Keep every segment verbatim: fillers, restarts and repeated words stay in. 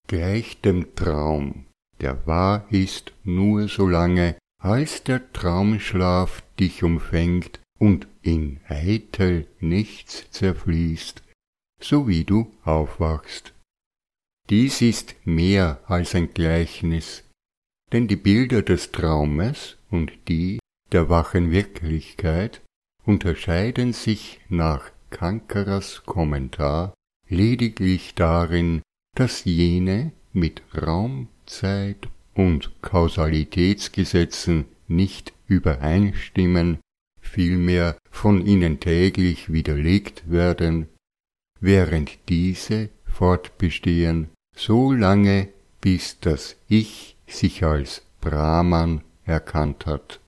gleich dem Traum, der wahr ist nur so lange, als der Traumschlaf dich umfängt und in eitel nichts zerfließt, so wie du aufwachst. Dies ist mehr als ein Gleichnis, denn die Bilder des Traumes und die der wachen Wirklichkeit unterscheiden sich nach Kankaras Kommentar lediglich darin, dass jene mit Raum, Zeit und Kausalitätsgesetzen nicht übereinstimmen, vielmehr von ihnen täglich widerlegt werden, während diese fortbestehen, so lange bis das Ich sich als Brahman erkannt hat.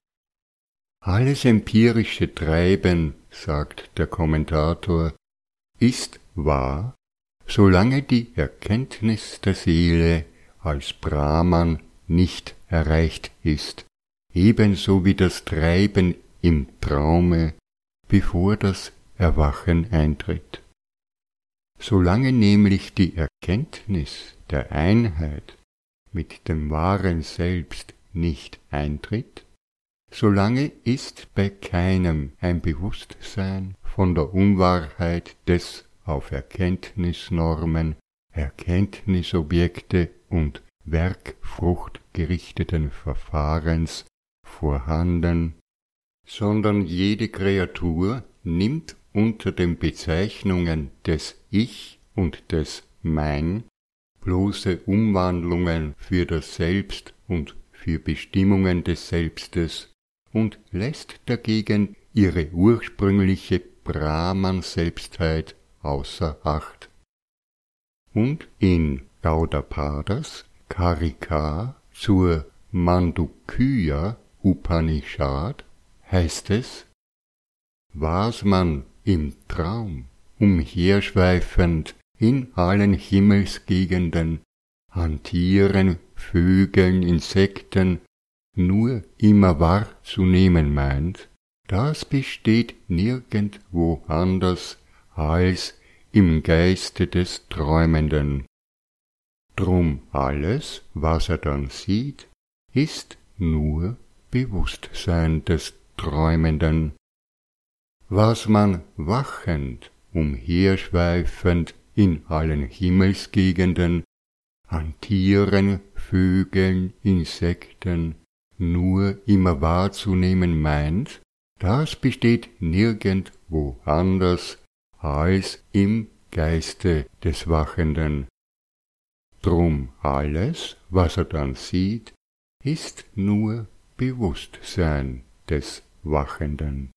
Alles empirische Treiben, sagt der Kommentator, ist wahr, solange die Erkenntnis der Seele als Brahman nicht erreicht ist, ebenso wie das Treiben im Traume, bevor das Erwachen eintritt. Solange nämlich die Erkenntnis der Einheit mit dem wahren Selbst nicht eintritt, solange ist bei keinem ein Bewusstsein von der Unwahrheit des auf Erkenntnisnormen, Erkenntnisobjekte und Werkfrucht gerichteten Verfahrens vorhanden, sondern jede Kreatur nimmt unter den Bezeichnungen des Ich und des Mein bloße Umwandlungen für das Selbst und für Bestimmungen des Selbstes und lässt dagegen ihre ursprüngliche Brahman-Selbstheit außer Acht. Und in Gaudapadas Karika zur Mandukya Upanishad heißt es, was man im Traum umherschweifend in allen Himmelsgegenden an Tieren, Vögeln, Insekten nur immer wahrzunehmen meint, das besteht nirgendwo anders als im Geiste des Träumenden. Drum alles, was er dann sieht, ist nur Bewusstsein des Träumenden. Was man wachend, umherschweifend in allen Himmelsgegenden, an Tieren, Vögeln, Insekten nur immer wahrzunehmen meint, das besteht nirgendwo anders als im Geiste des Wachenden. Drum alles, was er dann sieht, ist nur Bewusstsein des Wachenden.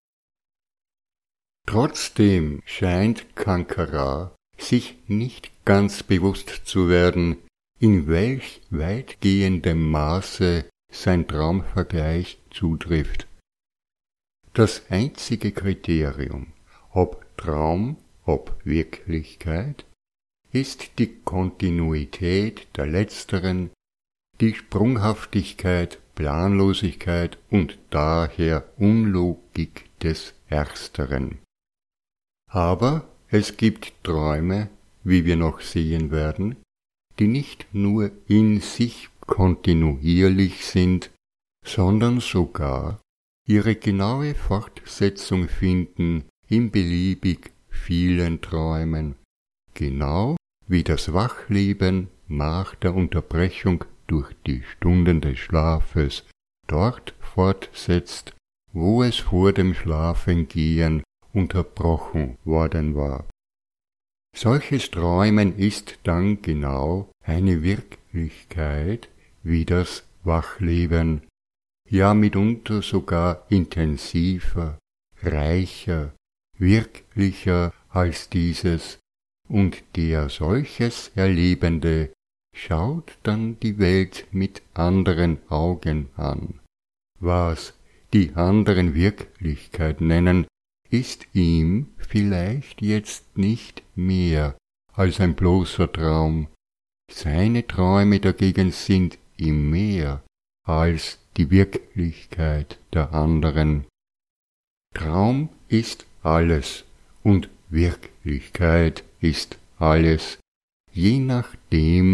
Trotzdem scheint Kankara sich nicht ganz bewusst zu werden, in welch weitgehendem Maße sein Traumvergleich zutrifft. Das einzige Kriterium, ob Traum, ob Wirklichkeit, ist die Kontinuität der letzteren, die Sprunghaftigkeit, Planlosigkeit und daher Unlogik des ersteren. Aber es gibt Träume, wie wir noch sehen werden, die nicht nur in sich kontinuierlich sind, sondern sogar ihre genaue Fortsetzung finden in beliebig vielen Träumen, genau wie das Wachleben nach der Unterbrechung durch die Stunden des Schlafes dort fortsetzt, wo es vor dem Schlafengehen unterbrochen worden war. Solches Träumen ist dann genau eine Wirklichkeit wie das Wachleben, ja mitunter sogar intensiver, reicher, wirklicher als dieses, und der solches Erlebende schaut dann die Welt mit anderen Augen an. Was die anderen Wirklichkeit nennen, ist ihm vielleicht jetzt nicht mehr als ein bloßer Traum. Seine Träume dagegen sind ihm mehr als die Wirklichkeit der anderen. Traum ist alles und Wirklichkeit ist alles, je nachdem,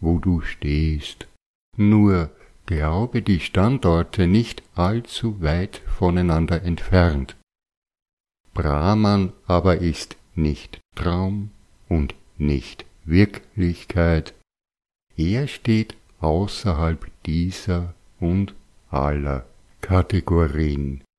wo du stehst. Nur glaube die Standorte nicht allzu weit voneinander entfernt. Brahman aber ist nicht Traum und nicht Wirklichkeit. Er steht außerhalb dieser und aller Kategorien.